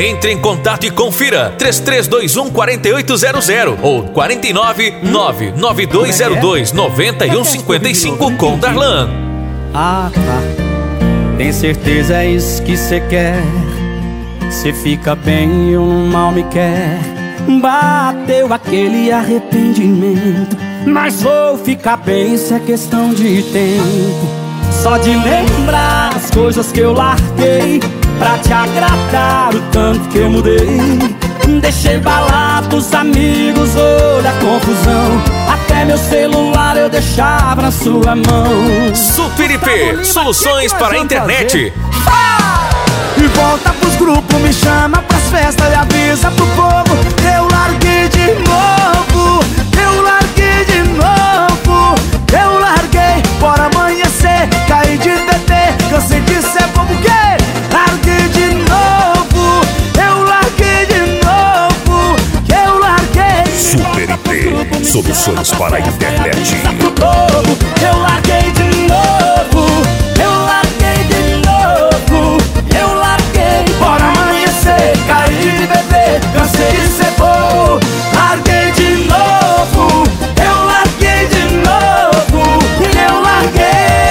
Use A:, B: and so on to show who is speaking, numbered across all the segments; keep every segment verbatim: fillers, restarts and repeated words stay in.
A: Entre em contato e confira. três três dois um, quatro oito zero zero ou quatro nove, nove nove dois zero dois, nove um cinco cinco com Darlan.
B: Ah, tá. Tem certeza é isso que cê quer? Cê fica bem e eu no mal me quer. Bateu aquele arrependimento, mas vou ficar bem, isso é questão de tempo. Só de lembrar as coisas que eu larguei pra te agradar, o tanto que eu mudei. Deixei balados, amigos, olha a confusão. Até meu celular eu deixava na sua mão.
A: Super I P, soluções para a internet.
C: E volta pros grupos, me chama pras festas e avisa pro povo. Eu larguei de novo, eu larguei de novo. Eu larguei, bora amanhecer, caí de T T, cansei de ser bobo, que? Larguei de novo, eu larguei de novo, eu larguei.
A: Super I P, soluções para a internet.
C: Eu larguei de novo, eu larguei de novo, eu larguei, bora amanhecer, caí de bebê, cansei de ser bobo. Larguei de novo, eu larguei de novo, eu larguei.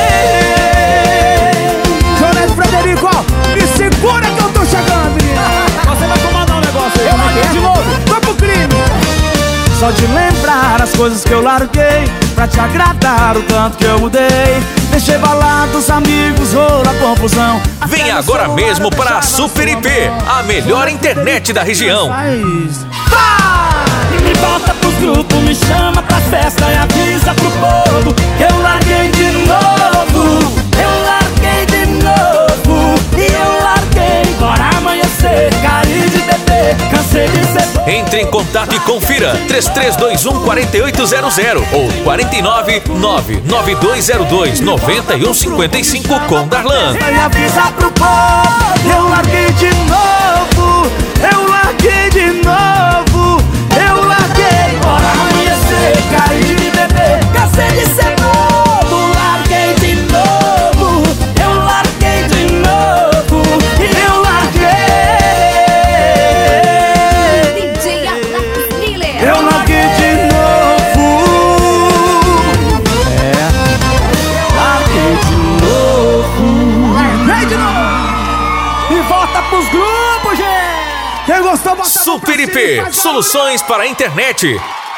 C: Jones Frederico, me segura que eu tô chegando, menina. Você vai comandar o negócio aí. Eu larguei de novo, foi pro crime. Só de lembrar as coisas que eu larguei pra te agradar, o tanto que eu mudei. Deixei balados, amigos, rola confusão.
A: Venha agora mesmo para a Super I P, a melhor internet da região.
C: Me volta pros grupos, me chama pra festa e avisa pro povo. Eu larguei de novo, eu larguei de novo, e eu larguei, bora amanhecer, caí de bebê, cansei de ser.
A: Entre em contato e confira. três três dois um, quatro oito zero zero ou quatro nove, nove nove dois zero dois, nove um cinco cinco com Darlan.
C: E avisa pro povo, eu larguei de novo, eu larguei de novo, eu larguei, bora amanhecer, caí de bebê, cansei de ser bobo. Larguei de novo, eu larguei de novo, e eu larguei.
D: D J Alex Miller.
C: Eu larguei de novo, é, larguei de novo, larguei de novo. E volta pros grupos, gente. Quem gostou, bota a mão pra
A: Super I
C: cima,
A: P,
C: faz
A: soluções para a internet.